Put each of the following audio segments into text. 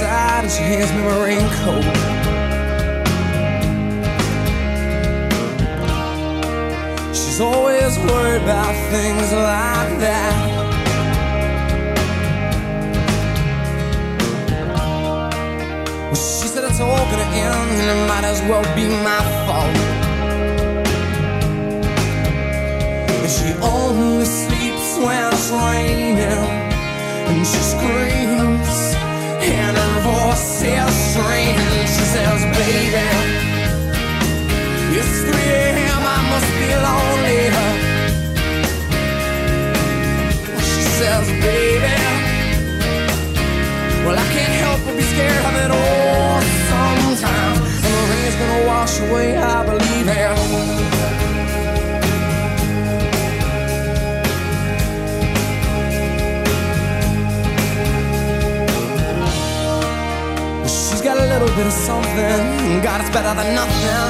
outside and she hands me my raincoat. She's always worried about things like that. Well, she said it's all gonna end and it might as well be my fault. And she only sleeps when it's raining, and she screams and her voice is strange. She says, baby, it's 3 a.m., I must be lonely. She says, baby, well, I can't help but be scared of it all sometimes. And the rain's gonna wash away, I believe it. She's got a little bit of something, God, it's better than nothing.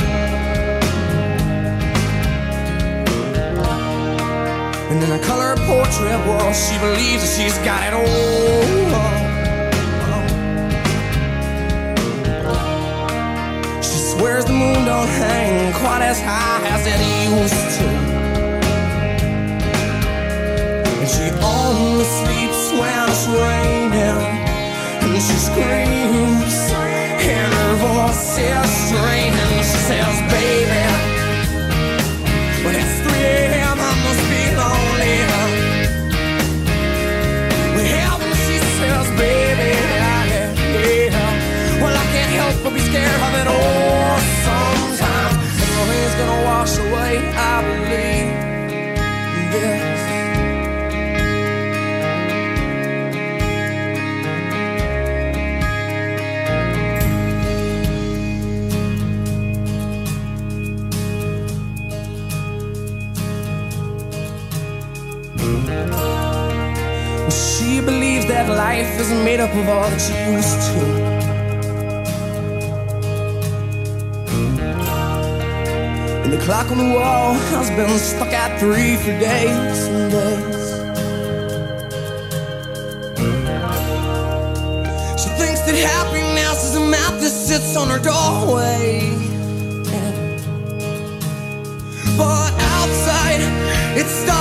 And in a color portrait, well, she believes that she's got it all. She swears the moon don't hang quite as high as it used to, and she only sleeps when it's raining, and she screams and her voice is strange. And she says, baby, when it's 3 a.m., I must be lonely. Well, she says, baby, well, I can't help but be scared of it all sometimes. And the rain's gonna wash away, I believe this. She believes that life isn't made up of all that she used to. And the clock on the wall has been stuck at 3 for days and days. She thinks that happiness is a map that sits on her doorway. But outside, it's dark.